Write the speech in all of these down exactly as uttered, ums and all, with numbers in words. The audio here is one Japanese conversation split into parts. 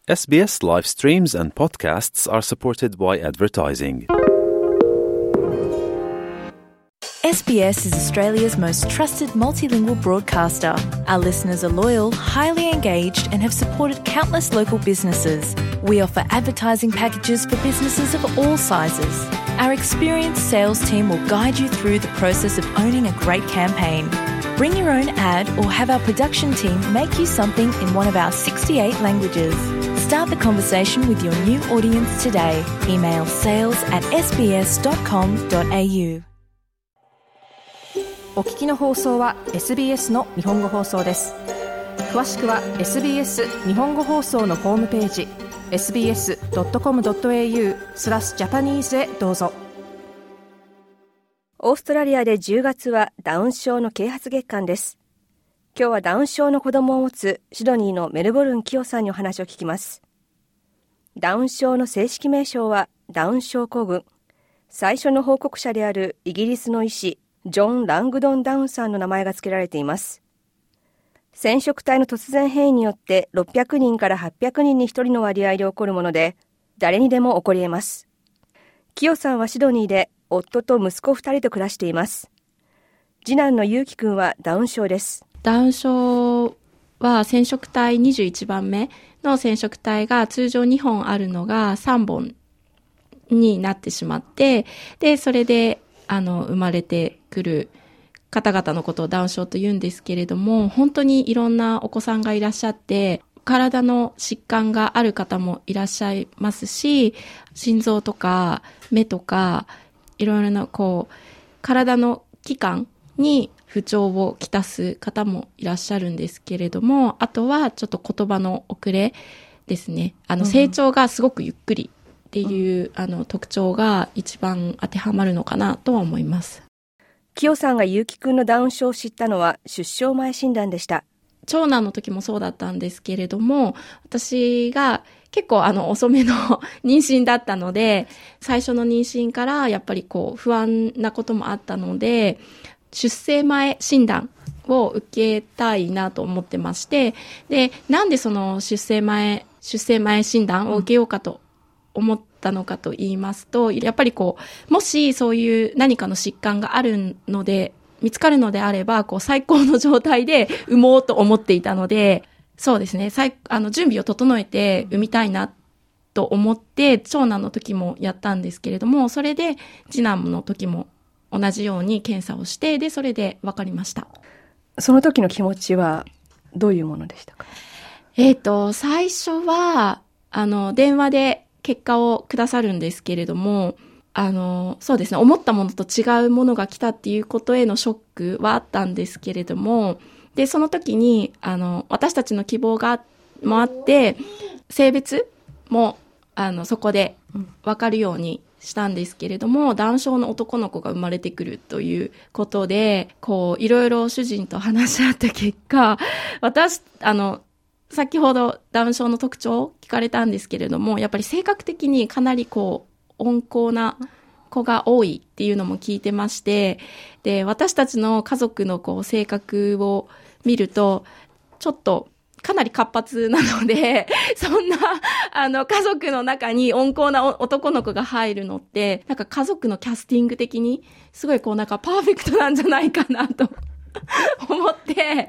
エスビーエス live streams and podcasts are supported by advertising. S B S is Australia's most trusted multilingual broadcaster. Our listeners are loyal, highly engaged, and have supported countless local businesses. We offer advertising packages for businesses of all sizes. Our experienced sales team will guide you through the process of owning a great campaign. Bring your own ad or have our production team make you something in one of our sixty-eight languages. Start the conversation with your new audience today. Email sales at s b s dot com dot a u. お聞きの放送は エスビーエス の日本語放送です。詳しくは エスビーエス 日本語放送のホームページ エスビーエスドットコムドットエーユー スラスジャパニーズへどうぞ。 オーストラリアでじゅうがつはダウン症の啓発月間です。今日はダウン症の子供を持つシドニーのメルボルンキヨさんにお話を聞きます。ダウン症の正式名称はダウン症候群。最初の報告者であるイギリスの医師ジョン・ラングドン・ダウンさんの名前が付けられています。染色体の突然変異によってろっぴゃくにんからはっぴゃくにんにひとりの割合で起こるもので、誰にでも起こり得ます。キヨさんはシドニーで夫と息子ふたりと暮らしています。次男のユウキ君はダウン症です。 ダウン症は染色体にじゅういちばんめの染色体が通常にほんあるのがさんぼんになってしまって、で、それであの生まれてくる方々のことをダウン症と言うんですけれども、本当にいろんなお子さんがいらっしゃって、体の疾患がある方もいらっしゃいますし、心臓とか目とかいろいろなこう体の器官に不調をきたす方もいらっしゃるんですけれども、あとはちょっと言葉の遅れですね。あの成長がすごくゆっくりっていう、うん、あの特徴が一番当てはまるのかなとは思います。 キヨさんがユウキ君のダウン症を知ったのは出生前診断でした。 長男の時もそうだったんですけれども、私が結構あの遅めの妊娠だったので、最初の妊娠からやっぱりこう不安なこともあったので、出生前診断を受けたいなと思ってまして、で、なんでその出生前、出生前診断を受けようかと思ったのかと言いますと、やっぱりこう、もしそういう何かの疾患があるので、見つかるのであれば、こう最高の状態で産もうと思っていたので、そうですね、最あの準備を整えて産みたいなと思って、長男の時もやったんですけれども、それで次男の時も同じように検査をして、で、それで分かりました。 その時の気持ちはどういうものでしたか？ えっと、最初は、あの、電話で結果をくださるんですけれども、あの、そうですね、思ったものと違うものが来たっていうことへのショックはあったんですけれども、で、その時に、あの、私たちの希望がもあって、性別も、あの、そこで分かるようにしたんですけれども、ダウン症の男の子が生まれてくるということで、こう、いろいろ主人と話し合った結果、私、あの、先ほどダウン症の特徴を聞かれたんですけれども、やっぱり性格的にかなりこう、温厚な子が多いっていうのも聞いてまして、で、私たちの家族のこう、性格を見ると、ちょっと、かなり活発なので、そんな、あの、家族の中に温厚な男の子が入るのって、なんか家族のキャスティング的に、すごいこうなんかパーフェクトなんじゃないかなと思って、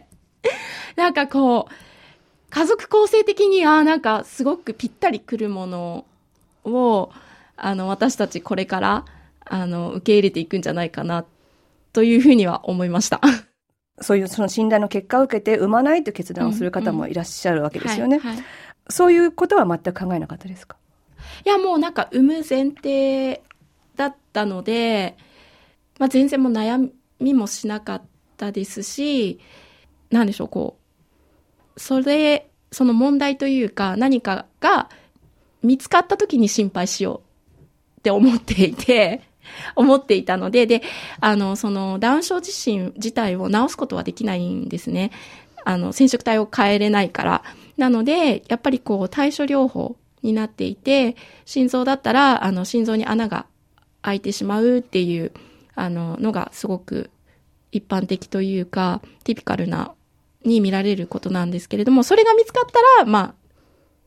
なんかこう、家族構成的に、ああ、なんかすごくぴったりくるものを、あの、私たちこれから、あの、受け入れていくんじゃないかな、というふうには思いました。 そういうその診断の結果を受けて産まないという決断をする方もいらっしゃるわけですよね。 うんうんはいはい、 そういうことは全く考えなかったですか？ いや、もうなんか産む前提だったので、まあ、全然もう悩みもしなかったですし、なんでしょう、こう、それ、その問題というか何かが見つかった時に心配しようって思っていて、思っていたので、で、あの、その、ダウン症自身自体を治すことはできないんですね。あの、染色体を変えれないから。なので、やっぱりこう、対処療法になっていて、心臓だったら、あの、心臓に穴が開いてしまうっていう、あの、のがすごく一般的というか、ティピカルな、に見られることなんですけれども、それが見つかったら、まあ、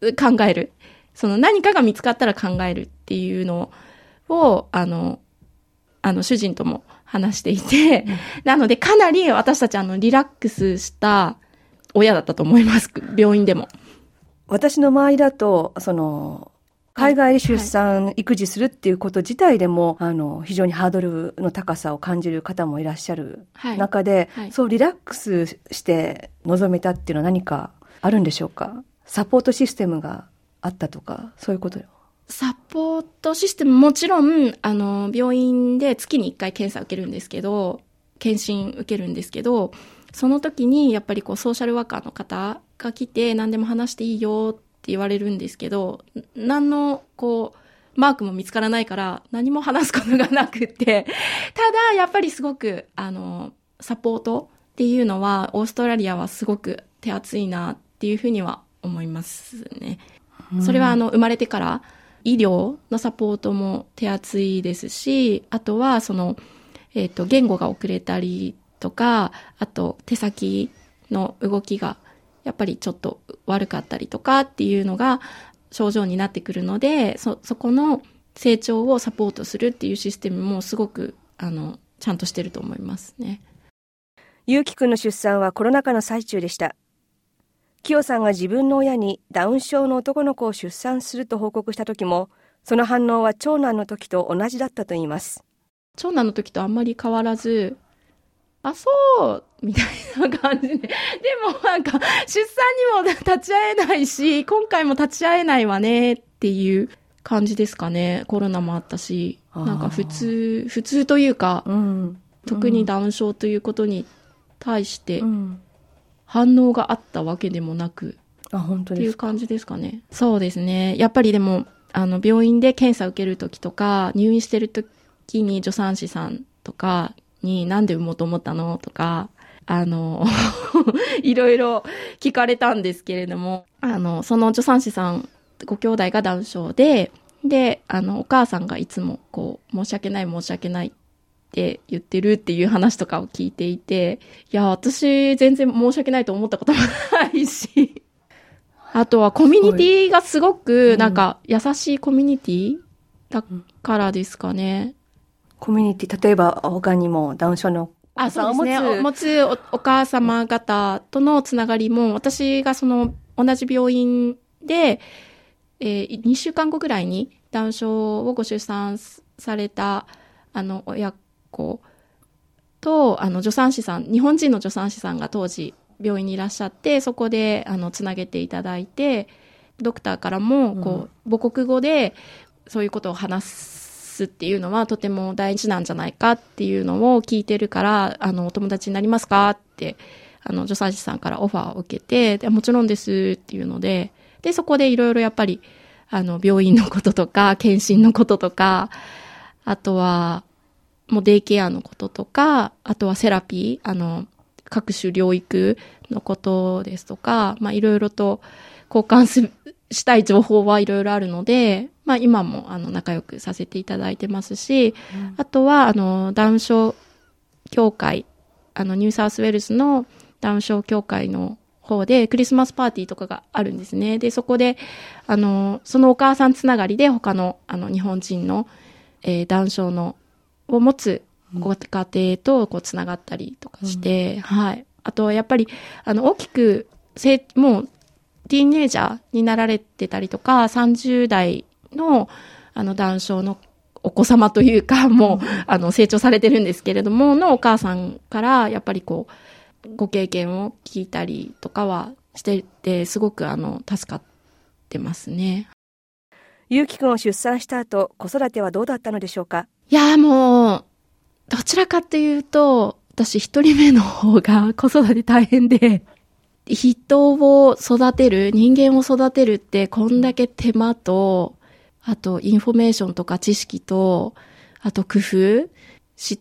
考える。その何かが見つかったら考えるっていうのを、あの、あの、主人とも話していて、うん、なのでかなり私たちあの、リラックスした親だったと思います。病院でも。 私の周りだと、その、海外で出産、はい、育児するっていうこと自体でも、あの、非常にハードルの高さを感じる方もいらっしゃる中で、はいはい、そうリラックスして臨めたっていうのは何かあるんでしょうか？サポートシステムがあったとか、そういうことよ。 サポートシステムもちろん、あの、病院で月にいっかい検査受けるんですけど、検診受けるんですけど、その時にやっぱりこうソーシャルワーカーの方が来て何でも話していいよって言われるんですけど、何のこうマークも見つからないから何も話すことがなくってただやっぱりすごくあのサポートっていうのはオーストラリアはすごく手厚いなっていうふうには思いますね。それはあの生まれてから医療のサポートも手厚いですし、あとはその、えっと、言語が遅れたりとか、あと手先の動きがやっぱりちょっと悪かったりとかっていうのが症状になってくるので、そ、そこの成長をサポートするっていうシステムもすごくあのちゃんとしてると思いますね。 ゆうきくんの出産はコロナ禍の最中でした。きよさんが自分の親にダウン症の男の子を出産すると報告した時も、その反応は長男の時と同じだったといいます。 長男の時とあんまり変わらず、あ、そうみたいな感じで。でもなんか、出産にも立ち会えないし、今回も立ち会えないわねっていう感じですかね。コロナもあったし、なんか普通、普通というか、うん、特にダウン症ということに対して、反応があったわけでもなく、 あ、本当ですか？ っていう感じですかね。そうですね。やっぱりでも、あの、病院で検査受けるときとか、入院してるときに助産師さんとか、になんで産もうと思ったのとか、あの、いろいろ聞かれたんですけれども、あの、その助産師さん、ご兄弟がダウン症で、で、あの、お母さんがいつもこう、申し訳ない申し訳ないって言ってるっていう話とかを聞いていて、いや、私全然申し訳ないと思ったこともないし、あとはコミュニティがすごくなんか優しいコミュニティだからですかね。 コミュニティ、例えば他にもダウン症のお子さんを持つ、 あ、そうですね、持つ お, お母様方とのつながりも、私がその同じ病院で、えー、にしゅうかんごぐらいにダウン症をご出産されたあの親子と、あの助産師さん、日本人の助産師さんが当時病院にいらっしゃって、そこであのつなげていただいて、ドクターからもこう、うん、母国語でそういうことを話すっていうのはとても大事なんじゃないかっていうのを聞いてるから、あのお友達になりますかってあの助産師さんからオファーを受けて、でもちろんですっていうので、でそこでいろいろやっぱりあの病院のこととか検診のこととか、あとはもうデイケアのこととか、あとはセラピー、あの各種療育のことですとか、まあいろいろと交換するしたい情報はいろいろあるので、まあ今もあの仲良くさせていただいてますし、うん、あとはあのダウン症協会、あのニューサウスウェールズのダウン症協会の方でクリスマスパーティーとかがあるんですね。で、そこであのそのお母さんつながりで他のあの日本人の、えー、ダウン症のを持つご家庭とこうつながったりとかして、うん、はい。あとはやっぱりあの大きくせもうティーンエイジャーになられてたりとか、さんじゅう代のあのダウン症のお子様というか、もう、うん、あの成長されてるんですけれども、のお母さんからやっぱりこうご経験を聞いたりとかはしてて、すごくあの助かってますね。 ゆうきくんを出産した後、子育てはどうだったのでしょうか？ いやもうどちらかっていうと、私一人目の方が子育て大変で。人を育てる、人間を育てるってこんだけ手間と、あとインフォメーションとか知識と、あと工夫して、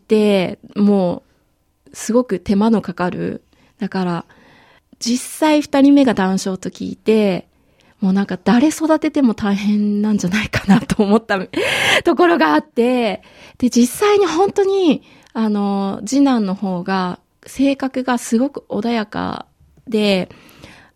もうすごく手間のかかる。だから実際二人目がダウン症と聞いて、もうなんか誰育てても大変なんじゃないかなと思ったところがあって、で実際に本当にあの次男の方が性格がすごく穏やかで、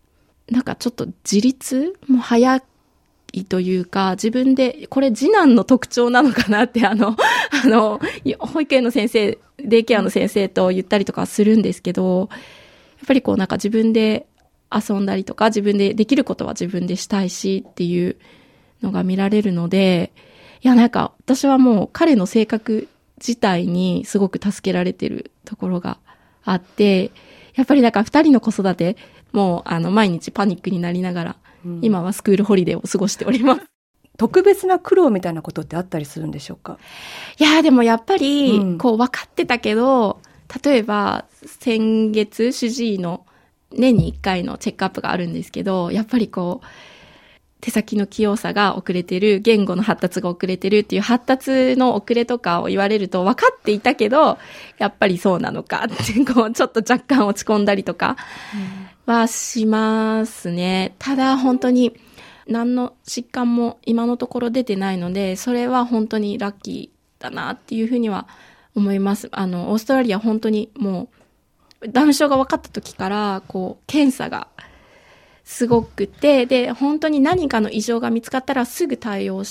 なんかちょっと自立も早いというか、自分で、これ次男の特徴なのかなって、あの、あの、保育園の先生、デイケアの先生と言ったりとかするんですけど、やっぱりこうなんか自分で遊んだりとか、自分でできることは自分でしたいしっていうのが見られるので、いやなんか私はもう彼の性格自体にすごく助けられてるところがあって、やっぱりなんか二人の子育て、もうあの毎日パニックになりながら、うん、今はスクールホリデーを過ごしております。 特別な苦労みたいなことってあったりするんでしょうか？ いやでもやっぱり、うん、こう分かってたけど、例えば先月主治医の年にいっかいのチェックアップがあるんですけど、やっぱりこう手先の器用さが遅れてる、言語の発達が遅れてるっていう発達の遅れとかを言われると分かっていたけど、やっぱりそうなのかってこうちょっと若干落ち込んだりとかはしますね。ただ本当に何の疾患も今のところ出てないので、それは本当にラッキーだなっていうふうには思います。あのオーストラリア本当にもうダウン症が分かった時からこう検査がすごくて、で、本当に何かの異常が見つかったらすぐ対応して、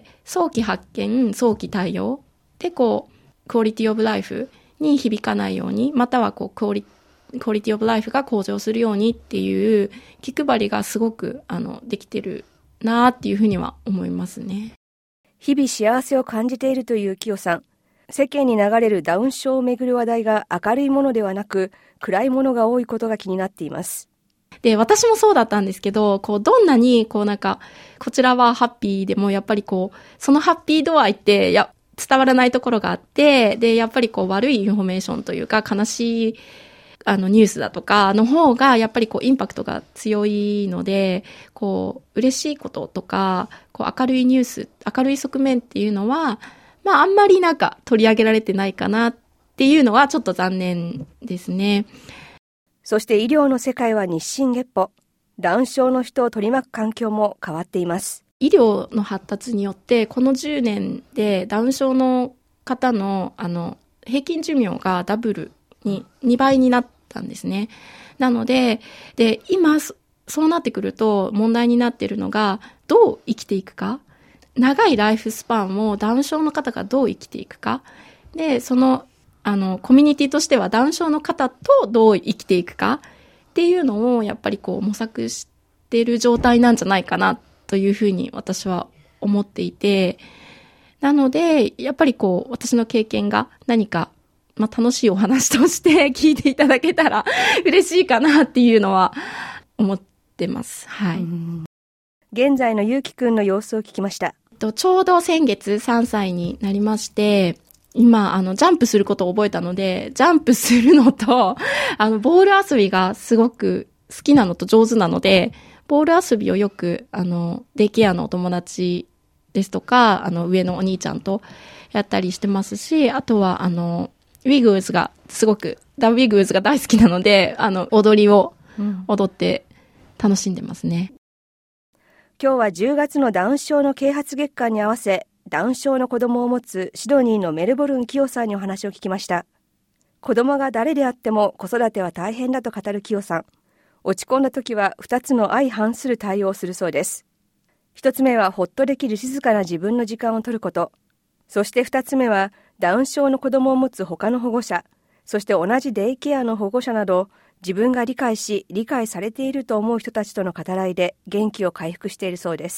早期発見、早期対応で、こう、クオリティオブライフに響かないように、またはこう、クオリ、クオリティオブライフが向上するようにっていう気配りがすごく、あの、できてるなっていうふうには思いますね。 日々幸せを感じているというキヨさん。世間に流れるダウン症をめぐる話題が明るいものではなく、暗いものが多いことが気になっています。 で、私もそうだったんですけど、こう、どんなに、こうなんか、こちらはハッピーでも、やっぱりこう、そのハッピー度合いって、や、伝わらないところがあって、で、やっぱりこう、悪いインフォメーションというか、悲しい、あの、ニュースだとかの方が、やっぱりこう、インパクトが強いので、こう、嬉しいこととか、こう、明るいニュース、明るい側面っていうのは、まあ、あんまりなんか取り上げられてないかなっていうのは、ちょっと残念ですね。 そして医療の世界は日進月歩。ダウン症の人を取り巻く環境も変わっています。 医療の発達によって、このじゅうねんでダウン症の方の、あの、平均寿命がダブルに、にばいになったんですね。なので、で、今、そうなってくると問題になっているのが、どう生きていくか。長いライフスパンをダウン症の方がどう生きていくか。で、その、あの、コミュニティとしてはダウン症の方とどう生きていくかっていうのをやっぱりこう模索している状態なんじゃないかなというふうに私は思っていて、なので、やっぱりこう私の経験が何か、まあ、楽しいお話として聞いていただけたら嬉しいかなっていうのは思ってます。はい。 現在のゆうきくんの様子を聞きました。 ちょうど先月さんさいになりまして、今、あの、ジャンプすることを覚えたので、ジャンプするのと、あの、ボール遊びがすごく好きなのと上手なので、ボール遊びをよく、あの、デイケアのお友達ですとか、あの、上のお兄ちゃんとやったりしてますし、あとは、あの、ウィグーズがすごく、ダウィグーズが大好きなので、あの、踊りを踊って楽しんでますね。 うん、今日はじゅうがつのダウン症の啓発月間に合わせ、ダウン症の子供を持つシドニーのメルボルンキヨさんにお話を聞きました。子供が誰であっても子育ては大変だと語るキヨさん。落ち込んだ時はふたつの相反する対応をするそうです。ひとつめはほっとできる静かな自分の時間を取ること。そしてふたつめはダウン症の子供を持つ他の保護者、そして同じデイケアの保護者など、自分が理解し理解されていると思う人たちとの語らいで元気を回復しているそうです。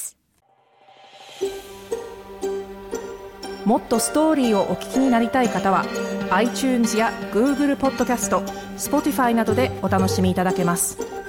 もっとストーリーをお聞きになりたい方は iTunes や Google ポッドキャスト、Spotify などでお楽しみいただけます。